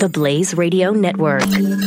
the Blaze Radio Network.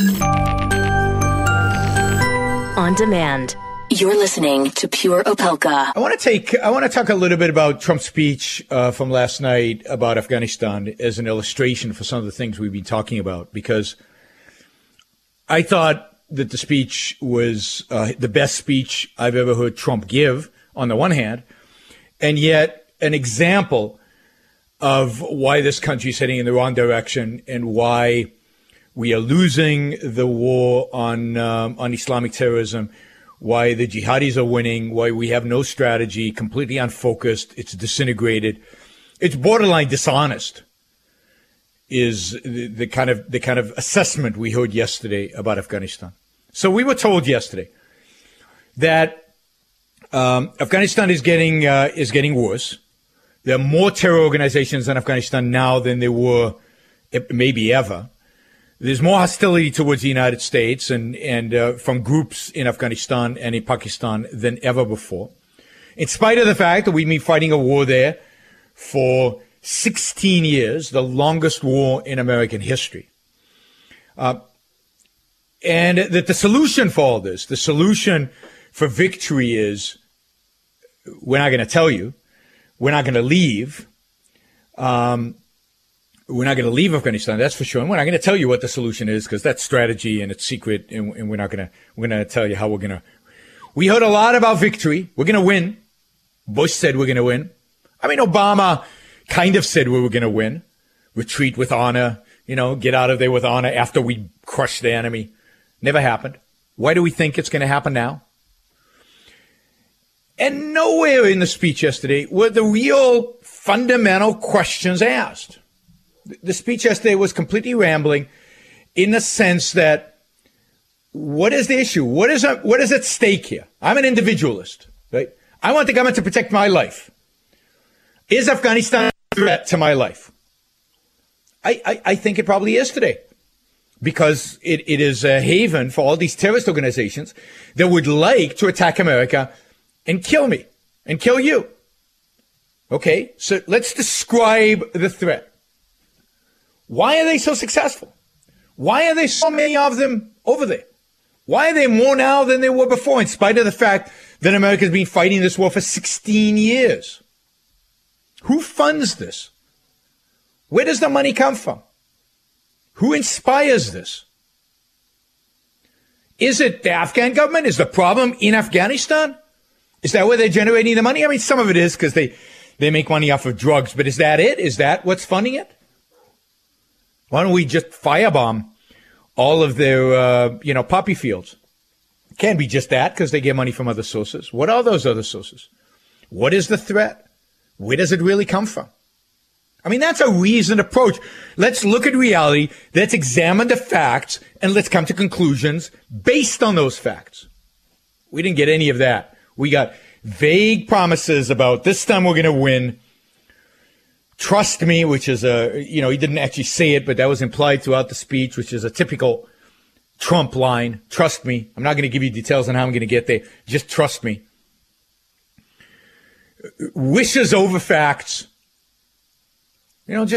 On demand. You're listening to Pure Opelka. I want to talk a little bit about Trump's speech from last night about Afghanistan as an illustration for some of the things we've been talking about, because I thought that the speech was the best speech I've ever heard Trump give, on the one hand, and yet an example of why this country is heading in the wrong direction and why we are losing the war on Islamic terrorism, why the jihadis are winning, why we have no strategy, completely unfocused, it's disintegrated, it's borderline dishonest, is the kind of assessment we heard yesterday about Afghanistan. So we were told yesterday that Afghanistan is getting worse. There are more terror organizations in Afghanistan now than there were maybe ever. There's more hostility towards the United States and from groups in Afghanistan and in Pakistan than ever before. In spite of the fact that we've been fighting a war there for 16 years, the longest war in American history. And that the solution for all this, the solution for victory is, we're not going to tell you, we're not going to leave. We're not going to leave Afghanistan, that's for sure. And we're not going to tell you what the solution is, because that's strategy and it's secret, and we're going to tell you how we're going to. We heard a lot about victory. We're going to win. Bush said we're going to win. I mean, Obama kind of said we were going to win. Retreat with honor, get out of there with honor after we crush the enemy. Never happened. Why do we think it's going to happen now? And nowhere in the speech yesterday were the real fundamental questions asked. The speech yesterday was completely rambling in the sense that, what is the issue? What is at stake here? I'm an individualist, right? I want the government to protect my life. Is Afghanistan a threat to my life? I think it probably is today, because it is a haven for all these terrorist organizations that would like to attack America and kill me and kill you. Okay, so let's describe the threat. Why are they so successful? Why are there so many of them over there? Why are there more now than there were before, in spite of the fact that America's been fighting this war for 16 years? Who funds this? Where does the money come from? Who inspires this? Is it the Afghan government? Is the problem in Afghanistan? Is that where they're generating the money? I mean, some of it is because they make money off of drugs, but is that it? Is that what's funding it? Why don't we just firebomb all of their, poppy fields? It can't be just that, because they get money from other sources. What are those other sources? What is the threat? Where does it really come from? I mean, that's a reasoned approach. Let's look at reality. Let's examine the facts, and let's come to conclusions based on those facts. We didn't get any of that. We got vague promises about this time we're going to win. Trust me, which is he didn't actually say it, but that was implied throughout the speech, which is a typical Trump line. Trust me. I'm not going to give you details on how I'm going to get there. Just trust me. Wishes over facts. What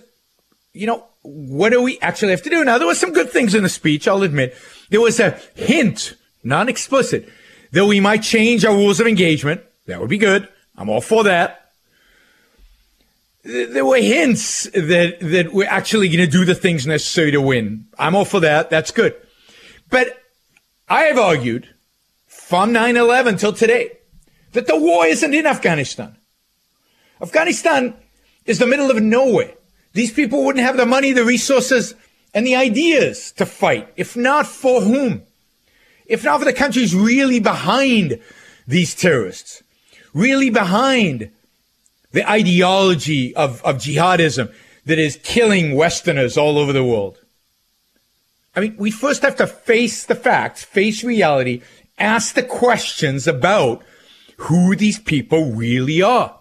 do we actually have to do? Now, there were some good things in the speech, I'll admit. There was a hint, non-explicit, that we might change our rules of engagement. That would be good. I'm all for that. There were hints that we're actually going to do the things necessary to win. I'm all for that. That's good. But I have argued from 9/11 till today that the war isn't in Afghanistan. Afghanistan is the middle of nowhere. These people wouldn't have the money, the resources, and the ideas to fight. If not for whom? If not for the countries really behind these terrorists, really behind the ideology of jihadism that is killing Westerners all over the world. I mean, we first have to face the facts, face reality, ask the questions about who these people really are.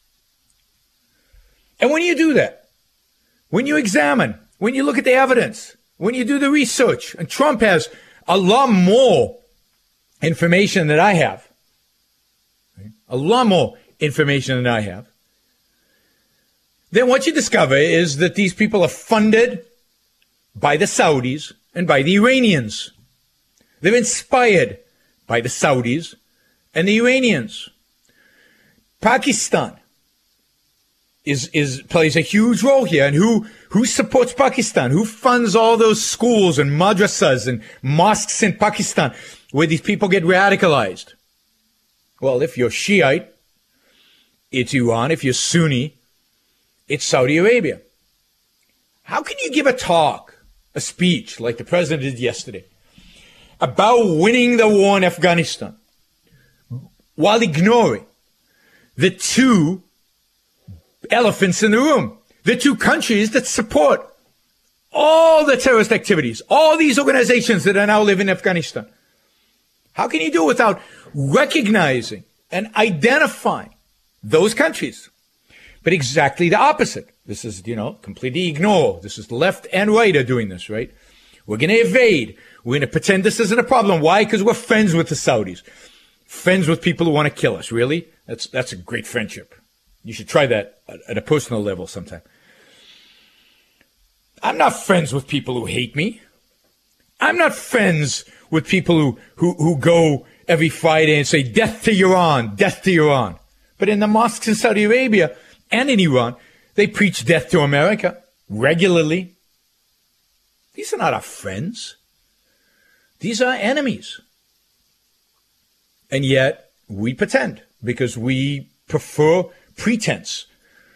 And when you do that, when you examine, when you look at the evidence, when you do the research, and Trump has a lot more information than I have, a lot more information than I have, then what you discover is that these people are funded by the Saudis and by the Iranians. They're inspired by the Saudis and the Iranians. Pakistan plays a huge role here. And who supports Pakistan? Who funds all those schools and madrasas and mosques in Pakistan where these people get radicalized? Well, if you're Shiite, it's Iran. If you're Sunni, it's Saudi Arabia. How can you give a speech like the president did yesterday about winning the war in Afghanistan while ignoring the two elephants in the room, the two countries that support all the terrorist activities, all these organizations that are now living in Afghanistan? How can you do it without recognizing and identifying those countries? But exactly the opposite. This is, completely ignore. This is left and right are doing this, right? We're going to evade. We're going to pretend this isn't a problem. Why? Because we're friends with the Saudis. Friends with people who want to kill us. Really? That's a great friendship. You should try that at a personal level sometime. I'm not friends with people who hate me. I'm not friends with people who go every Friday and say, death to Iran, death to Iran. But in the mosques in Saudi Arabia and in Iran, they preach death to America regularly. These are not our friends. These are our enemies. And yet we pretend because we prefer pretense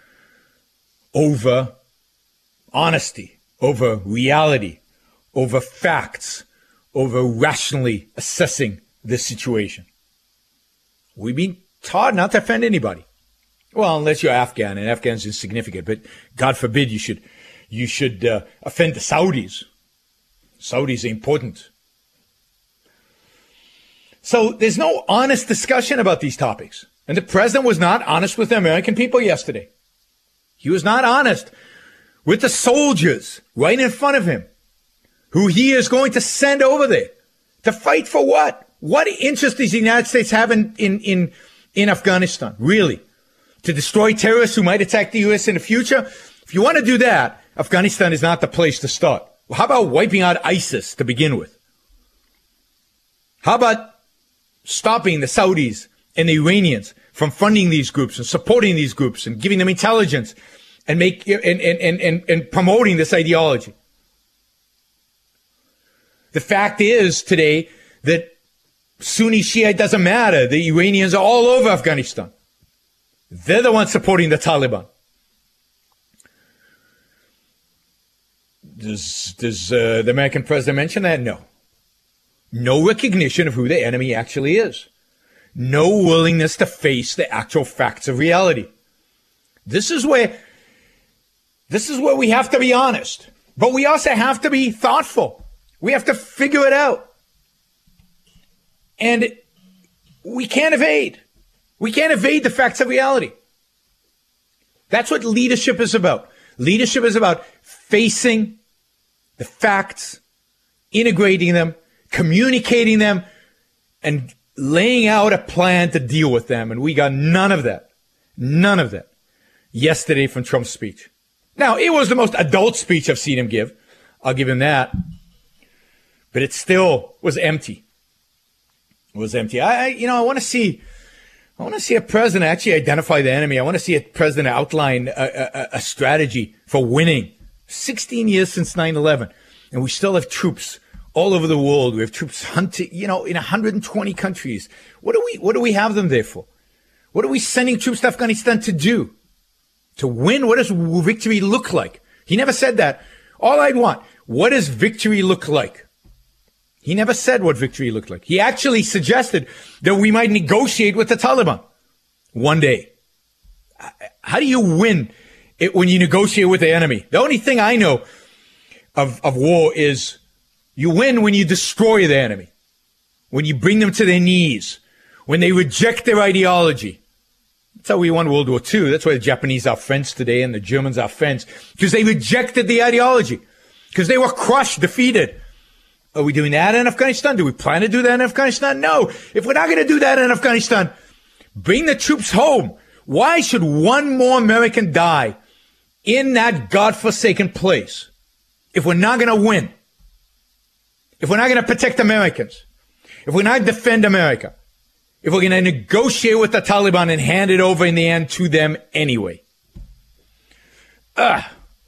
over honesty, over reality, over facts, over rationally assessing this situation. We've been taught not to offend anybody. Well, unless you're Afghan, and Afghan's insignificant, but God forbid you should offend the Saudis. Saudis are important. So there's no honest discussion about these topics. And the president was not honest with the American people yesterday. He was not honest with the soldiers right in front of him, who he is going to send over there to fight for what? What interest does the United States have in Afghanistan, really? To destroy terrorists who might attack the U.S. in the future? If you want to do that, Afghanistan is not the place to start. Well, how about wiping out ISIS to begin with? How about stopping the Saudis and the Iranians from funding these groups and supporting these groups and giving them intelligence and and promoting this ideology? The fact is today that Sunni Shiite doesn't matter. The Iranians are all over Afghanistan. They're the ones supporting the Taliban. Does the American president mention that? No. No recognition of who the enemy actually is. No willingness to face the actual facts of reality. This is where we have to be honest. But we also have to be thoughtful. We have to figure it out. And we can't evade. We can't evade the facts of reality. That's what leadership is about. Leadership is about facing the facts, integrating them, communicating them, and laying out a plan to deal with them. And we got none of that. None of that yesterday from Trump's speech. Now, it was the most adult speech I've seen him give. I'll give him that. But it still was empty. It was empty. I want to see a president actually identify the enemy. I want to see a president outline a strategy for winning. 16 years since 9/11, and we still have troops all over the world. We have troops hunting, in 120 countries. What do we have them there for? What are we sending troops to Afghanistan to do? To win? What does victory look like? He never said that. All I'd want, what does victory look like? He never said what victory looked like. He actually suggested that we might negotiate with the Taliban one day. How do you win it when you negotiate with the enemy? The only thing I know of war is you win when you destroy the enemy, when you bring them to their knees, when they reject their ideology. That's how we won World War II. That's why the Japanese are friends today and the Germans are friends, because they rejected the ideology, because they were crushed, defeated. Are we doing that in Afghanistan? Do we plan to do that in Afghanistan? No. If we're not going to do that in Afghanistan, bring the troops home. Why should one more American die in that godforsaken place? if we're not going to win, if we're not going to protect Americans, if we're not defend America, if we're going to negotiate with the Taliban and hand it over in the end to them anyway.